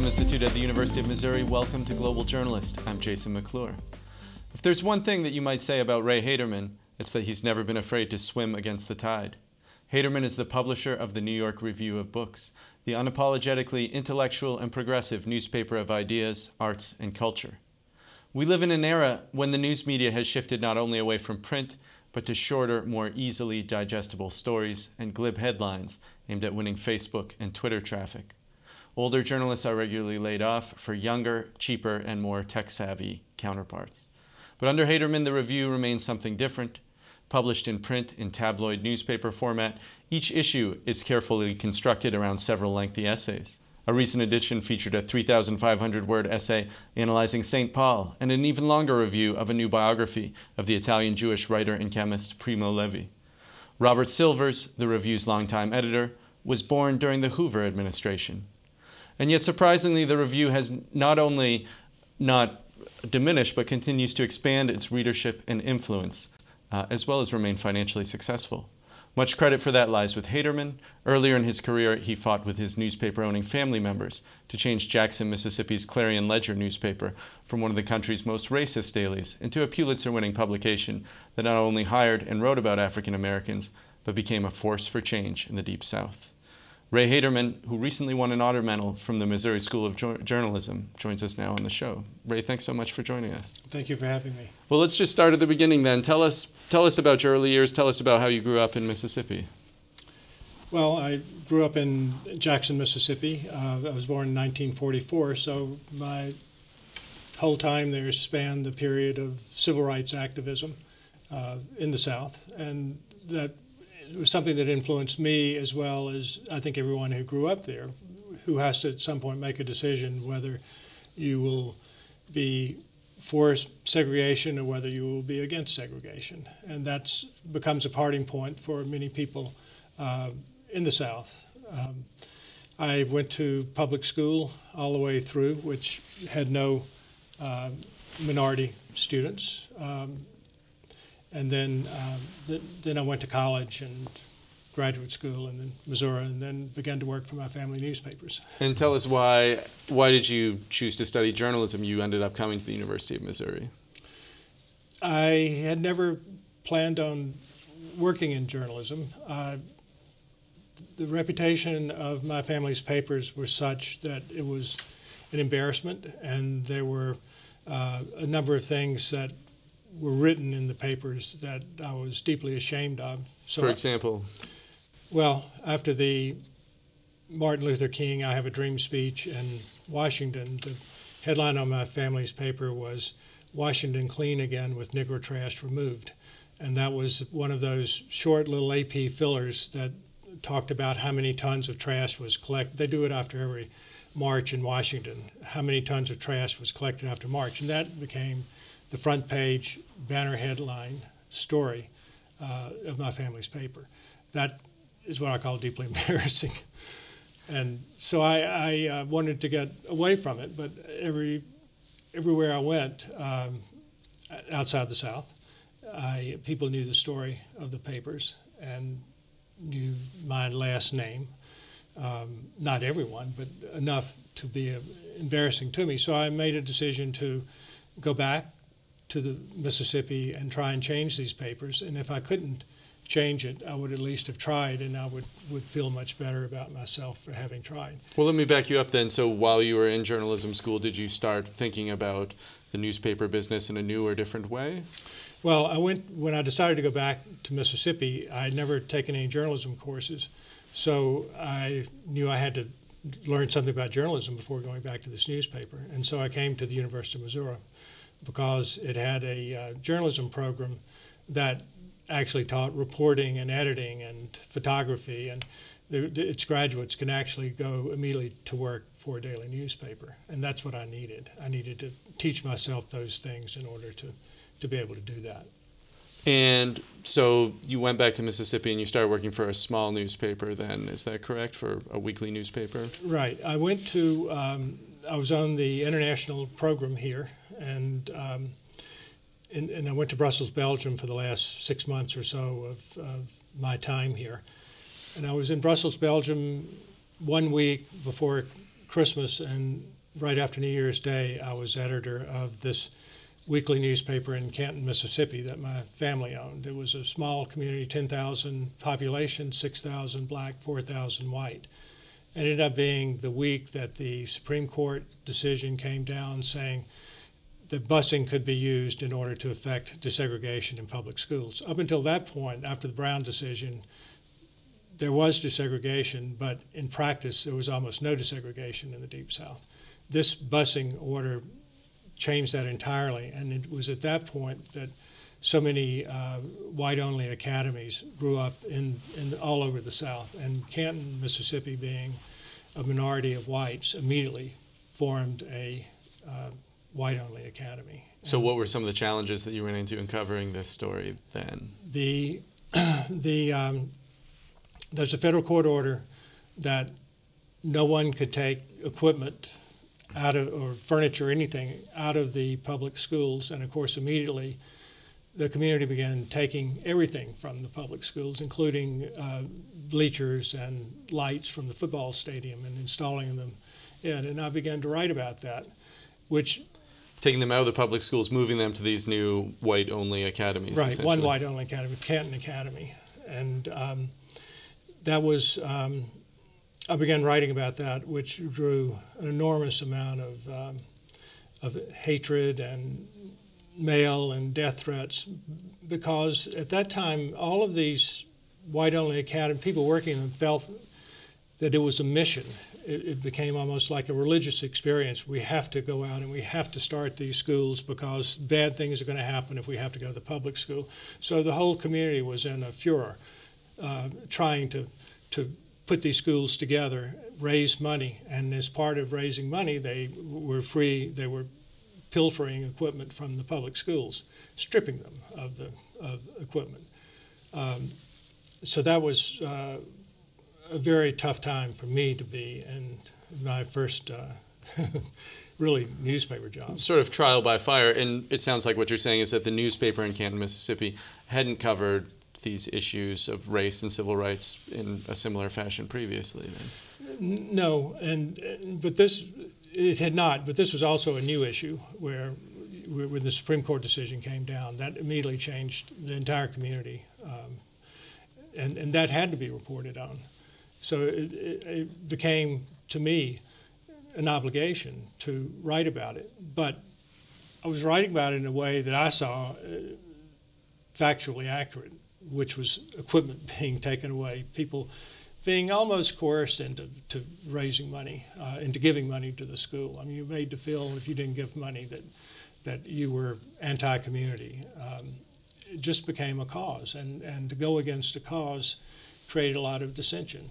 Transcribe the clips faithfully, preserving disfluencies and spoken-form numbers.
Institute at the University of Missouri. Welcome to Global Journalist. I'm Jason McClure. If there's one thing that you might say about Ray Haderman, it's that he's never been afraid to swim against the tide. Haderman is the publisher of the New York Review of Books, the unapologetically intellectual and progressive newspaper of ideas, arts, and culture. We live in an era when the news media has shifted not only away from print, but to shorter, more easily digestible stories and glib headlines aimed at winning Facebook and Twitter traffic. Older journalists are regularly laid off for younger, cheaper, and more tech-savvy counterparts. But under Haderman, the Review remains something different. Published in print in tabloid newspaper format, each issue is carefully constructed around several lengthy essays. A recent edition featured a three thousand five hundred word essay analyzing Saint Paul, and an even longer review of a new biography of the Italian Jewish writer and chemist Primo Levi. Robert Silvers, the Review's longtime editor, was born during the Hoover administration. And yet, surprisingly, the Review has not only not diminished, but continues to expand its readership and influence, uh, as well as remain financially successful. Much credit for that lies with Haderman. Earlier in his career, he fought with his newspaper-owning family members to change Jackson, Mississippi's Clarion Ledger newspaper from one of the country's most racist dailies into a Pulitzer-winning publication that not only hired and wrote about African Americans, but became a force for change in the Deep South. Ray Haderman, who recently won an honor medal from the Missouri School of jo- Journalism, joins us now on the show. Ray, thanks so much for joining us. Thank you for having me. Well, let's just start at the beginning then. Tell us, tell us about your early years. Tell us about how you grew up in Mississippi. Well, I grew up in Jackson, Mississippi. Uh, I was born in nineteen forty-four, so my whole time there spanned the period of civil rights activism uh, in the South, and that it was something that influenced me as well as I think everyone who grew up there, who has to at some point make a decision whether you will be for segregation or whether you will be against segregation. And that becomes a parting point for many people uh, in the South. Um, I went to public school all the way through, which had no uh, minority students. Um, And then, um, th- then I went to college and graduate school and then Missouri, and then began to work for my family newspapers. And tell us why why did you choose to study journalism? You ended up coming to the University of Missouri. I had never planned on working in journalism. Uh, the reputation of my family's papers was such that it was an embarrassment, and there were uh, a number of things that were written in the papers that I was deeply ashamed of. So For example? I, well, after the Martin Luther King I Have a Dream speech in Washington, the headline on my family's paper was "Washington Clean Again with Negro Trash Removed." And that was one of those short little A P fillers that talked about how many tons of trash was collected. They do it after every march in Washington, how many tons of trash was collected after March. And that became the front page banner headline story uh, of my family's paper. That is what I call deeply embarrassing. And so I, I uh, wanted to get away from it, but every everywhere I went um, outside the South, I, people knew the story of the papers and knew my last name. Um, not everyone, but enough to be uh, embarrassing to me. So I made a decision to go back to the Mississippi and try and change these papers. And if I couldn't change it, I would at least have tried, and I would, would feel much better about myself for having tried. Well, let me back you up then. So while you were in journalism school, did you start thinking about the newspaper business in a new or different way? Well, I went, when I decided to go back to Mississippi, I had never taken any journalism courses. So I knew I had to learn something about journalism before going back to this newspaper. And so I came to the University of Missouri, because it had a uh, journalism program that actually taught reporting and editing and photography, and the, the, its graduates can actually go immediately to work for a daily newspaper. And that's what I needed. I needed to teach myself those things in order to, to be able to do that. And so you went back to Mississippi and you started working for a small newspaper then, is that correct, for a weekly newspaper? Right. I went to, um, I was on the international program here, and um, and, and I went to Brussels, Belgium for the last six months or so of, of my time here. And I was in Brussels, Belgium one week before Christmas, and right after New Year's Day, I was editor of this weekly newspaper in Canton, Mississippi that my family owned. It was a small community, ten thousand population, six thousand black, four thousand white. It ended up being the week that the Supreme Court decision came down saying that busing could be used in order to effect desegregation in public schools. Up until that point, after the Brown decision, there was desegregation, but in practice, there was almost no desegregation in the Deep South. This busing order changed that entirely, and it was at that point that so many uh, white-only academies grew up in, in all over the South, and Canton, Mississippi, being a minority of whites, immediately formed a uh, white-only academy. So what were some of the challenges that you ran into in covering this story then? The, the um, there's a federal court order that no one could take equipment out of, or furniture, anything, out of the public schools, and of course immediately the community began taking everything from the public schools, including uh, bleachers and lights from the football stadium, and installing them in. And I began to write about that, which... Taking them out of the public schools, moving them to these new white-only academies. Right, one white-only academy, Canton Academy. And um, that was... Um, I began writing about that, which drew an enormous amount of, um, of hatred and mail and death threats, because at that time, all of these white-only academy people working in them felt that it was a mission. It, it became almost like a religious experience. We have to go out and we have to start these schools because bad things are going to happen if we have to go to the public school. So the whole community was in a furor, uh, trying to to put these schools together, raise money, and as part of raising money, they were free. They were pilfering equipment from the public schools, stripping them of the of equipment. Um, so that was uh, a very tough time for me to be in my first uh, really newspaper job. Sort of trial by fire, and it sounds like what you're saying is that the newspaper in Canton, Mississippi, hadn't covered these issues of race and civil rights in a similar fashion previously, then? No, and but this, it had not, but this was also a new issue where when the Supreme Court decision came down, that immediately changed the entire community, um, and, and that had to be reported on. So it, it, it became, to me, an obligation to write about it, but I was writing about it in a way that I saw uh, factually accurate, which was equipment being taken away, people being almost coerced into to raising money, uh, into giving money to the school. I mean, you were made to feel if you didn't give money that that you were anti-community. Um, it just became a cause, and, and to go against a cause created a lot of dissension.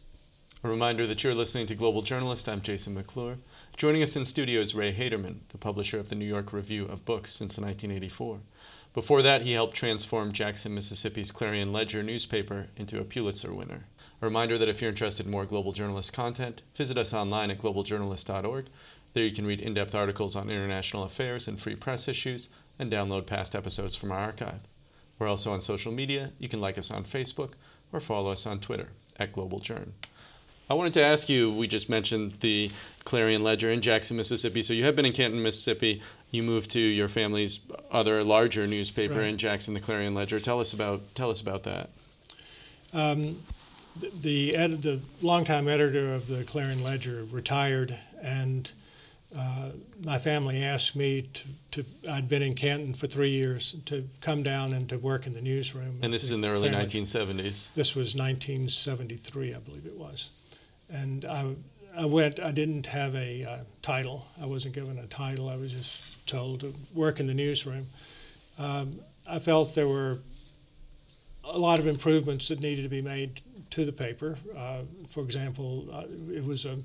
A reminder that you're listening to Global Journalist. I'm Jason McClure. Joining us in studio is Ray Haderman, the publisher of the New York Review of Books since nineteen eighty-four. Before that, he helped transform Jackson, Mississippi's Clarion Ledger newspaper into a Pulitzer winner. A reminder that if you're interested in more Global Journalist content, visit us online at global journalist dot org. There you can read in-depth articles on international affairs and free press issues, and download past episodes from our archive. We're also on social media. You can like us on Facebook or follow us on Twitter at Global Journ. I wanted to ask you, we just mentioned the Clarion Ledger in Jackson, Mississippi. So you have been in Canton, Mississippi. You moved to your family's other larger newspaper right. in Jackson, the Clarion Ledger. Tell us about tell us about that. Um, the the, ed- the longtime editor of the Clarion Ledger retired, and uh, my family asked me to, to. I'd been in Canton for three years to come down and to work in the newsroom. And this is in the early nineteen seventies. This was nineteen seventy-three, I believe it was. And I, I went, I didn't have a uh, title. I wasn't given a title. I was just told to work in the newsroom. Um, I felt there were a lot of improvements that needed to be made to the paper. Uh, for example, uh, it was a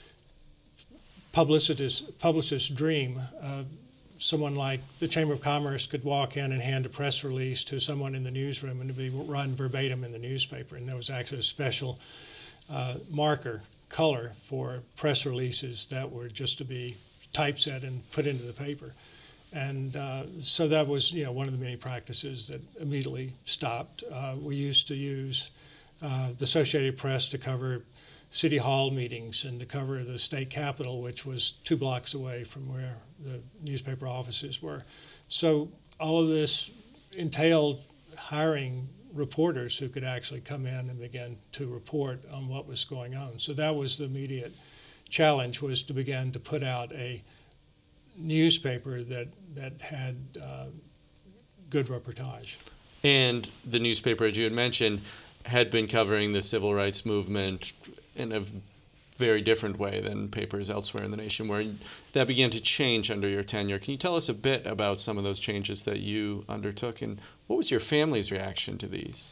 publicist's, publicist's dream. Uh, someone like the Chamber of Commerce could walk in and hand a press release to someone in the newsroom and to be run verbatim in the newspaper. And there was actually a special Uh, marker color for press releases that were just to be typeset and put into the paper. And uh, so that was, you know, one of the many practices that immediately stopped. Uh, we used to use uh, the Associated Press to cover city hall meetings and to cover the state capitol, which was two blocks away from where the newspaper offices were. So all of this entailed hiring reporters who could actually come in and begin to report on what was going on. So that was the immediate challenge, was to begin to put out a newspaper that, that had uh, good reportage. And the newspaper, as you had mentioned, had been covering the civil rights movement in a very different way than papers elsewhere in the nation, where that began to change under your tenure. Can you tell us a bit about some of those changes that you undertook, and what was your family's reaction to these?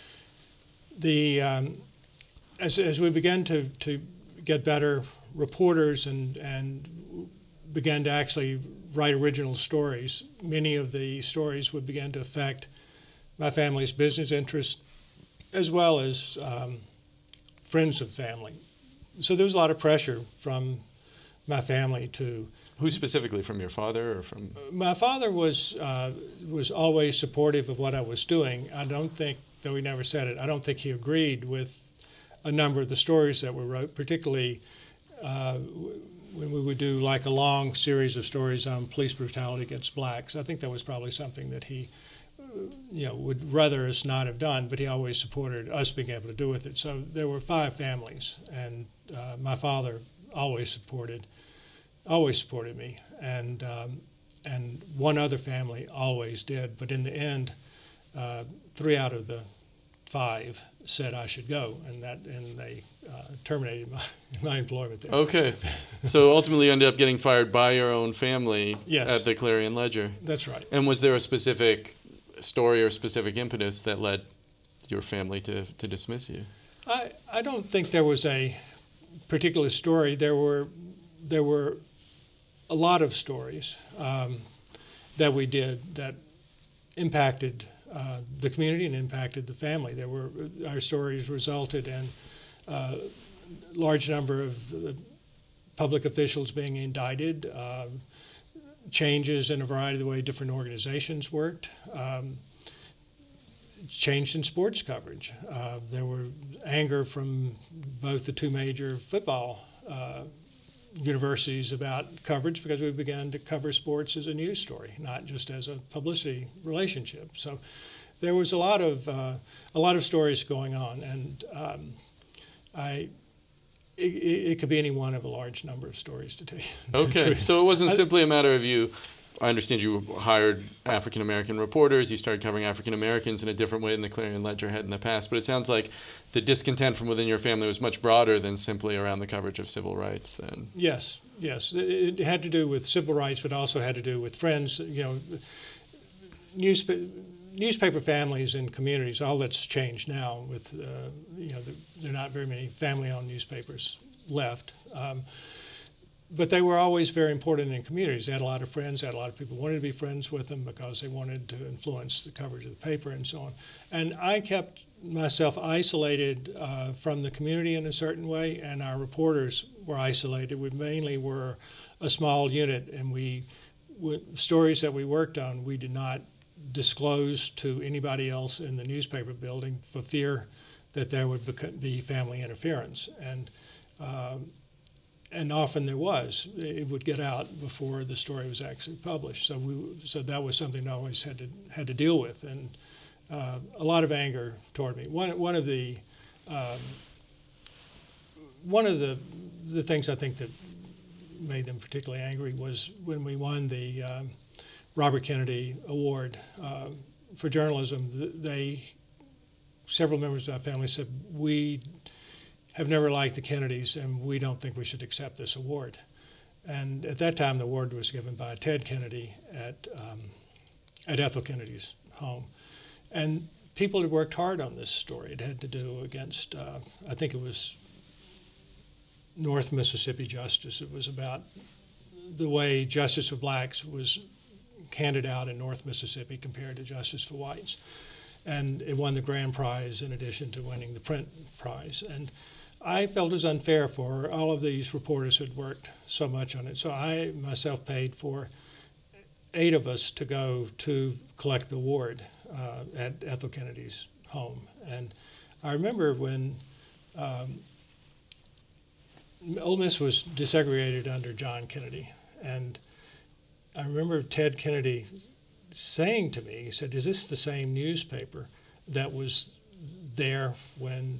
The um, as as we began to, to get better reporters and and began to actually write original stories, many of the stories would begin to affect my family's business interests as well as um, friends of family. So there was a lot of pressure from my family to. Who specifically, from your father or from? My father was uh, was always supportive of what I was doing. I don't think, though he never said it, I don't think he agreed with a number of the stories that were wrote, particularly uh, when we would do like a long series of stories on police brutality against blacks. I think that was probably something that he, you know, would rather us not have done, but he always supported us being able to do with it. So there were five families, and uh, my father always supported, always supported me, and um, and one other family always did. But in the end, uh, three out of the five said I should go, and that and they uh, terminated my my employment there. Okay, so ultimately you ended up getting fired by your own family. Yes. At the Clarion Ledger. That's right. And was there a specific story or specific impetus that led your family to, to dismiss you? I, I don't think there was a particular story. There were there were a lot of stories um, that we did that impacted uh, the community and impacted the family. There were our stories resulted in a large number of uh, public officials being indicted, uh, changes in a variety of the way different organizations worked, um, changed in sports coverage. Uh, there were anger from both the two major football uh, universities about coverage because we began to cover sports as a news story, not just as a publicity relationship. So there was a lot of uh, a lot of stories going on, and um, I. It, it could be any one of a large number of stories to tell you. Okay, so it wasn't simply a matter of you. I understand you hired African American reporters. You started covering African Americans in a different way than the Clarion Ledger had in the past. But it sounds like the discontent from within your family was much broader than simply around the coverage of civil rights. Then yes, yes, it, it had to do with civil rights, but also had to do with friends. You know, newspaper. Newspaper families and communities, all that's changed now with, uh, you know, the, there are not very many family-owned newspapers left. Um, but they were always very important in communities. They had a lot of friends, they had a lot of people who wanted to be friends with them because they wanted to influence the coverage of the paper and so on. And I kept myself isolated uh, from the community in a certain way, and our reporters were isolated. We mainly were a small unit, and we, w- stories that we worked on, we did not disclosed to anybody else in the newspaper building for fear that there would be family interference, and um, and often there was. It would get out before the story was actually published. So we so that was something I always had to had to deal with, and uh, a lot of anger toward me. One one of the um, one of the the things I think that made them particularly angry was when we won the um, Robert Kennedy Award uh, for journalism. They, several members of our family said, we have never liked the Kennedys and we don't think we should accept this award. And at that time, the award was given by Ted Kennedy at, um, at Ethel Kennedy's home. And people had worked hard on this story. It had to do against, uh, I think it was North Mississippi justice. It was about the way justice for blacks was handed out in North Mississippi compared to justice for whites. And it won the grand prize in addition to winning the print prize. And I felt it was unfair for all of these reporters who had worked so much on it. So I myself paid for eight of us to go to collect the award uh, at Ethel Kennedy's home. And I remember when um, Ole Miss was desegregated under John Kennedy, and I remember Ted Kennedy saying to me, he said, "Is this the same newspaper that was there when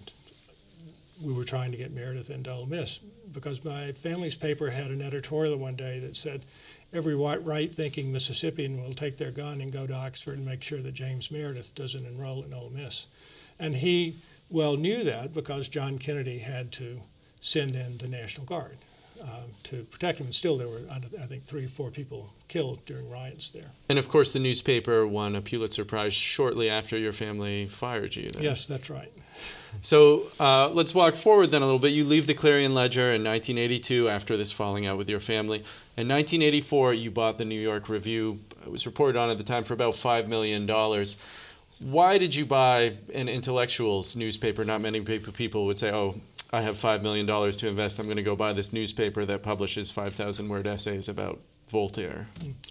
we were trying to get Meredith into Ole Miss?" Because my family's paper had an editorial one day that said, "Every right-thinking Mississippian will take their gun and go to Oxford and make sure that James Meredith doesn't enroll in Ole Miss." And he well knew that because John Kennedy had to send in the National Guard um, to protect him. And still there were, I think, three or four people killed during riots there. And of course the newspaper won a Pulitzer Prize shortly after your family fired you. Then. Yes, that's right. So uh, let's walk forward then a little bit. You leave the Clarion Ledger in nineteen eighty-two after this falling out with your family. In nineteen eighty-four, you bought the New York Review. It was reported on at the time for about five million dollars. Why did you buy an intellectuals newspaper? Not many people would say, oh, I have five million dollars to invest. I'm going to go buy this newspaper that publishes five thousand word essays about Voltaire.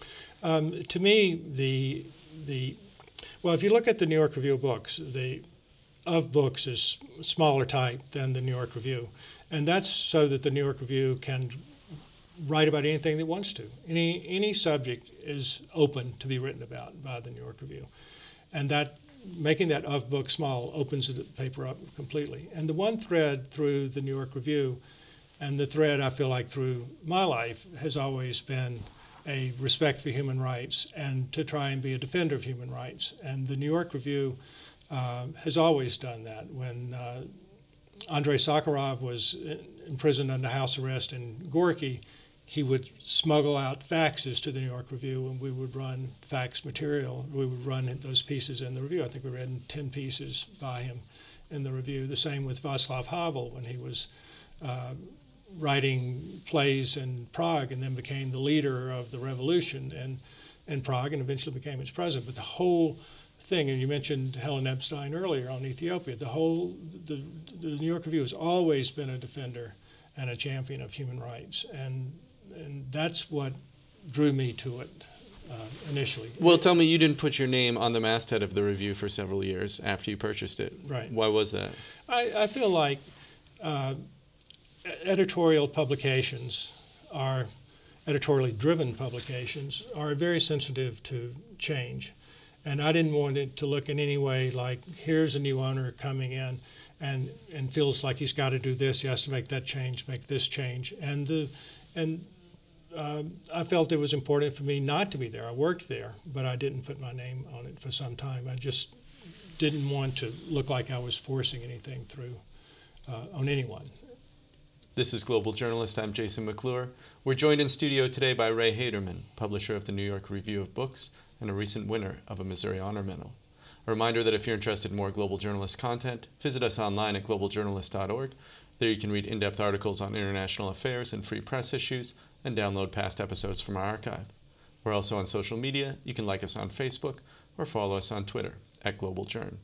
Um, to me, the, the well, if you look at the New York Review of Books, the of books is smaller type than the New York Review. And that's so that the New York Review can write about anything it wants to. Any any subject is open to be written about by the New York Review. And that making that of book small opens the paper up completely. And the one thread through the New York Review, and the thread I feel like through my life, has always been a respect for human rights and to try and be a defender of human rights. And the New York Review uh, has always done that. When uh, Andrei Sakharov was imprisoned under house arrest in Gorky, he would smuggle out faxes to the New York Review, and we would run fax material. We would run those pieces in the Review. I think we read ten pieces by him in the Review. The same with Václav Havel when he was uh, writing plays in Prague and then became the leader of the revolution in, in Prague and eventually became its president. But the whole thing, and you mentioned Helen Epstein earlier on Ethiopia, the whole, the, the New York Review has always been a defender and a champion of human rights. And And that's what drew me to it uh, initially. Well, tell me, you didn't put your name on the masthead of the Review for several years after you purchased it. Right. Why was that? I, I feel like uh, editorial publications are, editorially driven publications, are very sensitive to change. And I didn't want it to look in any way like, here's a new owner coming in and, and feels like he's got to do this, he has to make that change, make this change. And the and Uh, I felt it was important for me not to be there. I worked there, but I didn't put my name on it for some time. I just didn't want to look like I was forcing anything through uh, on anyone. This is Global Journalist. I'm Jason McClure. We're joined in studio today by Ray Haderman, publisher of the New York Review of Books and a recent winner of a Missouri Honor Medal. A reminder that if you're interested in more Global Journalist content, visit us online at global journalist dot org. There you can read in-depth articles on international affairs and free press issues, and download past episodes from our archive. We're also on social media. You can like us on Facebook or follow us on Twitter at Global Journ.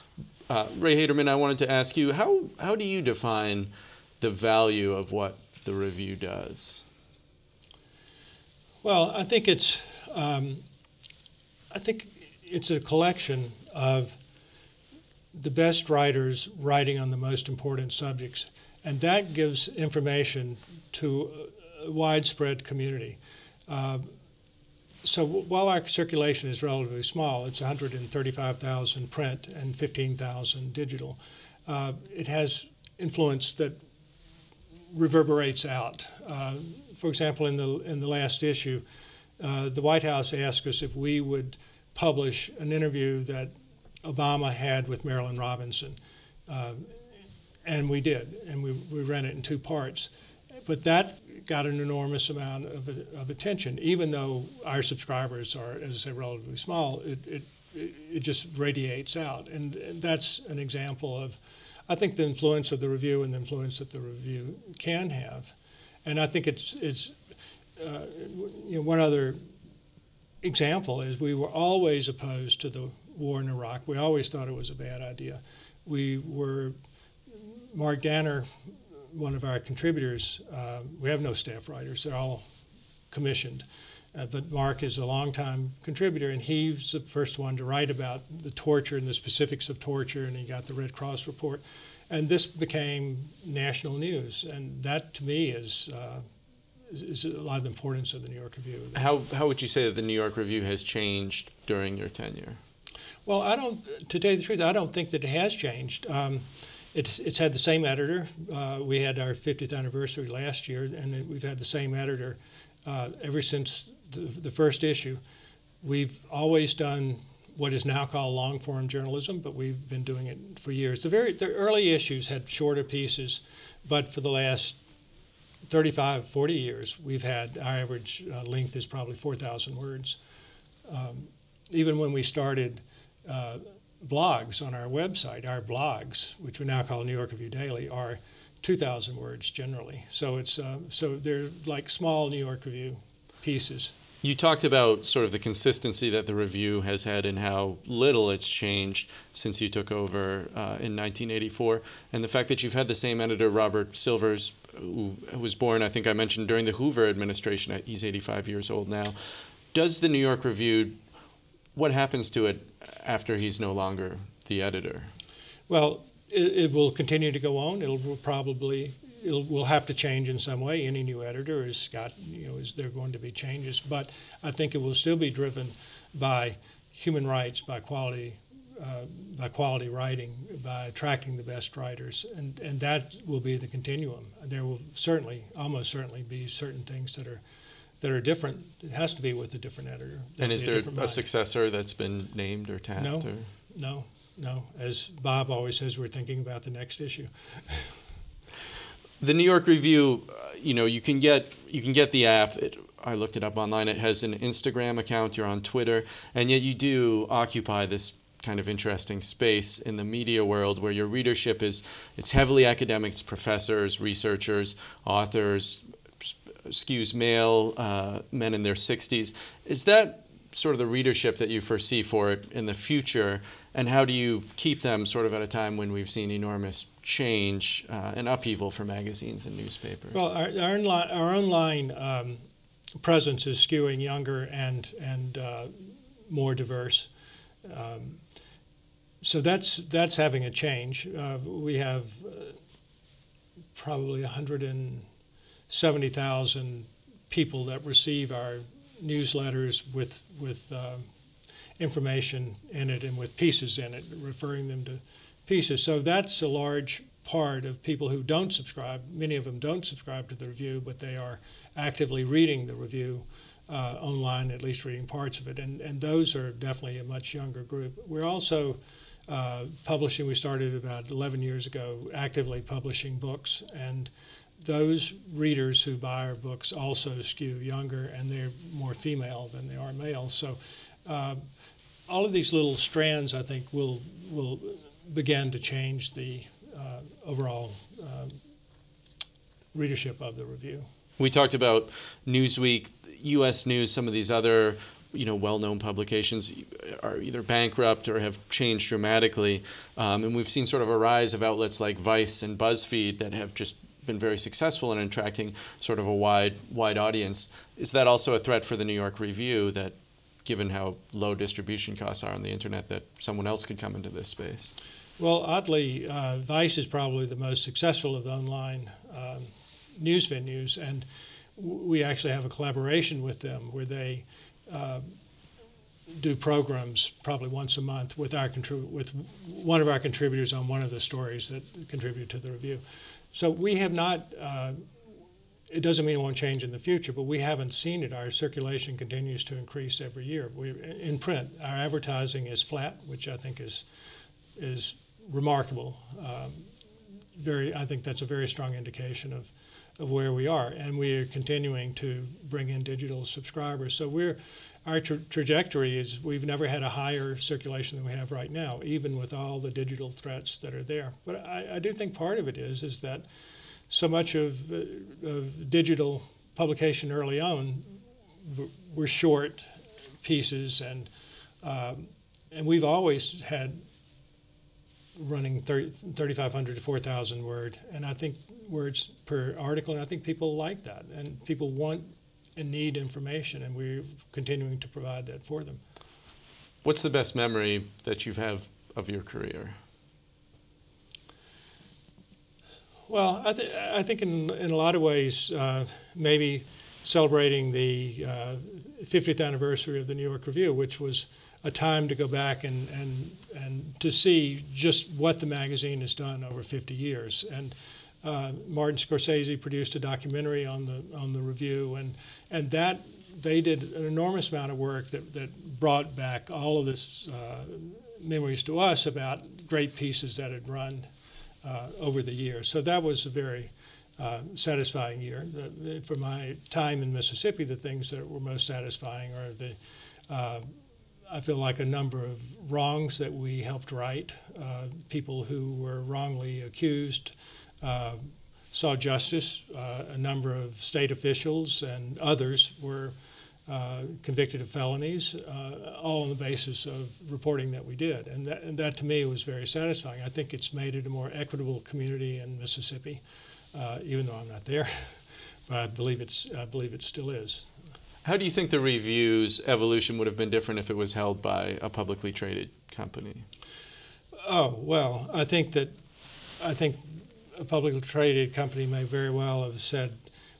Uh, Ray Haderman, I wanted to ask you, how, how do you define the value of what the Review does? Well, I think it's um, I think it's a collection of the best writers writing on the most important subjects, and that gives information to a widespread community. Uh, so while our circulation is relatively small, it's one hundred thirty-five thousand print and fifteen thousand digital, uh, it has influence that reverberates out. Uh, for example, in the in the last issue, uh, the White House asked us if we would publish an interview that Obama had with Marilyn Robinson, uh, and we did, and we, we ran it in two parts. But that got an enormous amount of, of attention, even though our subscribers are, as I say, relatively small. It it, it just radiates out, and, and that's an example of, I think, the influence of the Review and the influence that the Review can have. And I think it's it's uh, you know, one other example is we were always opposed to the war in Iraq. We always thought it was a bad idea. We were, Mark Danner, one of our contributors, uh, we have no staff writers, they're all commissioned. Uh, but Mark is a longtime contributor, and he's the first one to write about the torture and the specifics of torture, and he got the Red Cross report. And this became national news, and that to me is, uh, is, is a lot of the importance of the New York Review. How, how would you say that the New York Review has changed during your tenure? Well, I don't, to tell you the truth, I don't think that it has changed. Um, it's, it's had the same editor. Uh, we had our fiftieth anniversary last year, and we've had the same editor uh, ever since the, the first issue. We've always done what is now called long-form journalism, but we've been doing it for years. The very the early issues had shorter pieces, but for the last thirty-five, forty years, we've had, our average uh, length is probably four thousand words. Um, even when we started uh, blogs on our website, our blogs, which we now call New York Review Daily, are two thousand words generally. So it's uh, so they're like small New York Review pieces. You talked about sort of the consistency that the Review has had and how little it's changed since you took over uh, in nineteen eighty-four, and the fact that you've had the same editor, Robert Silvers, who was born, I think I mentioned, during the Hoover administration. He's eighty-five years old now. Does the New York Review, what happens to it after he's no longer the editor? Well, it, it will continue to go on. It will probably... It'll, we'll have to change in some way. Any new editor has got, you know, is there going to be changes? But I think it will still be driven by human rights, by quality, uh, by quality writing, by attracting the best writers, and and that will be the continuum. There will certainly, almost certainly, be certain things that are that are different. It has to be with a different editor. And is a there a mind. successor that's been named or tapped? No, or? no, no. As Bob always says, we're thinking about the next issue. The New York Review, uh, you know, you can get you can get the app. It, I looked it up online. It has an Instagram account. You're on Twitter, and yet you do occupy this kind of interesting space in the media world where your readership is it's heavily academic. It's professors, researchers, authors, skews male, uh, men in their sixties. Is that sort of the readership that you foresee for it in the future, and how do you keep them sort of at a time when we've seen enormous change uh, and upheaval for magazines and newspapers? Well, our, our, online, our online um, presence is skewing younger and and uh, more diverse. Um, so that's that's having a change. Uh, we have uh, probably one hundred seventy thousand people that receive our newsletters with with uh, information in it and with pieces in it, referring them to pieces. So that's a large part of people who don't subscribe. Many of them don't subscribe to the Review, but they are actively reading the Review uh, online, at least reading parts of it. And, and those are definitely a much younger group. We're also uh, publishing, we started about eleven years ago, actively publishing books. And those readers who buy our books also skew younger, and they're more female than they are male. So uh, all of these little strands, I think, will will begin to change the uh, overall uh, readership of the Review. We talked about Newsweek, U S News, some of these other you know, well-known publications are either bankrupt or have changed dramatically. Um, and we've seen sort of a rise of outlets like Vice and BuzzFeed that have just been very successful in attracting sort of a wide wide audience. Is that also a threat for the New York Review, that given how low distribution costs are on the internet, that someone else could come into this space? Well, oddly, uh, Vice is probably the most successful of the online um, news venues, and w- we actually have a collaboration with them where they uh, do programs probably once a month with our contrib- with one of our contributors on one of the stories that contribute to the Review. So we have not, uh, it doesn't mean it won't change in the future, but we haven't seen it. Our circulation continues to increase every year. We, in print, our advertising is flat, which I think is is remarkable. Um, very, I think that's a very strong indication of, of where we are. And we are continuing to bring in digital subscribers. So we're, our tra- trajectory is we've never had a higher circulation than we have right now, even with all the digital threats that are there. But I, I do think part of it is is that so much of, uh, of digital publication early on w- were short pieces, and um, and we've always had running thirty-five hundred to four thousand word, and I think words per article, and I think people like that, and people want and need information, and we're continuing to provide that for them. What's the best memory that you have of your career? Well, I, th- I think in, in a lot of ways, uh, maybe celebrating the uh, fiftieth anniversary of the New York Review, which was a time to go back and, and, and to see just what the magazine has done over fifty years. And uh, Martin Scorsese produced a documentary on the on the Review, and and that they did an enormous amount of work that, that brought back all of this uh, memories to us about great pieces that had run uh, over the years. So that was a very uh, satisfying year. The, for my time in Mississippi, the things that were most satisfying are the uh, I feel like a number of wrongs that we helped right. Uh, people who were wrongly accused uh, saw justice. Uh, a number of state officials and others were uh, convicted of felonies, uh, all on the basis of reporting that we did. And that, and that to me was very satisfying. I think it's made it a more equitable community in Mississippi, uh, even though I'm not there. But I believe it's I believe it still is. How do you think the Review's evolution would have been different if it was held by a publicly traded company? Oh, well, I think that I think a publicly traded company may very well have said,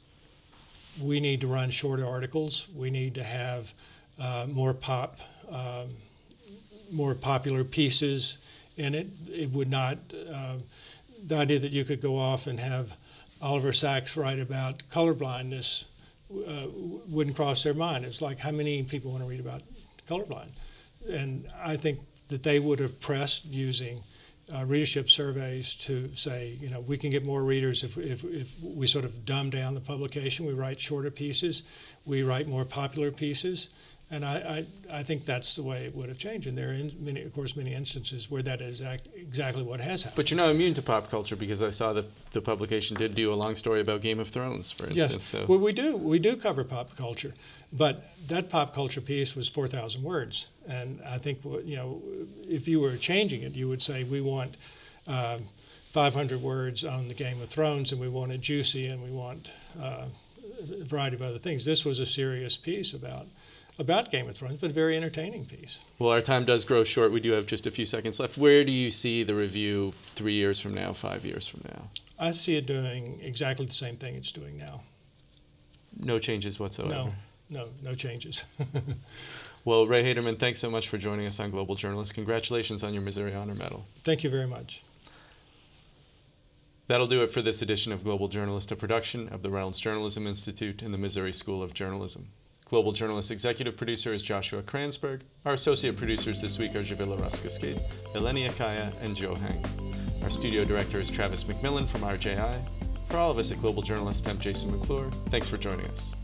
we need to run shorter articles. We need to have uh, more pop, um, more popular pieces in it. It would not, uh, the idea that you could go off and have Oliver Sacks write about colorblindness Uh, wouldn't cross their mind. It's like, how many people want to read about colorblind? And I think that they would have pressed using uh, readership surveys to say, you know, we can get more readers if, if, if we sort of dumb down the publication. We write shorter pieces. We write more popular pieces. And I, I, I think that's the way it would have changed. And there are, in many, of course, many instances where that is ac- exactly what has happened. But you're not immune to pop culture, because I saw that the publication did do a long story about Game of Thrones, for instance. Yes, so. well, we do. We do cover pop culture. But that pop culture piece was four thousand words. And I think, you know, if you were changing it, you would say, we want um, five hundred words on the Game of Thrones, and we want it juicy, and we want uh, a variety of other things. This was a serious piece about about Game of Thrones, but a very entertaining piece. Well, our time does grow short. We do have just a few seconds left. Where do you see the Review three years from now, five years from now? I see it doing exactly the same thing it's doing now. No changes whatsoever? No, no, no changes. Well, Ray Haderman, thanks so much for joining us on Global Journalist. Congratulations on your Missouri Honor Medal. Thank you very much. That'll do it for this edition of Global Journalist, a production of the Reynolds Journalism Institute and the Missouri School of Journalism. Global Journalist executive producer is Joshua Kransberg. Our associate producers this week are Javila Ruskaskid, Eleni Akaya, and Joe Hang. Our studio director is Travis McMillan from R J I. For all of us at Global Journalist, I'm Jason McClure. Thanks for joining us.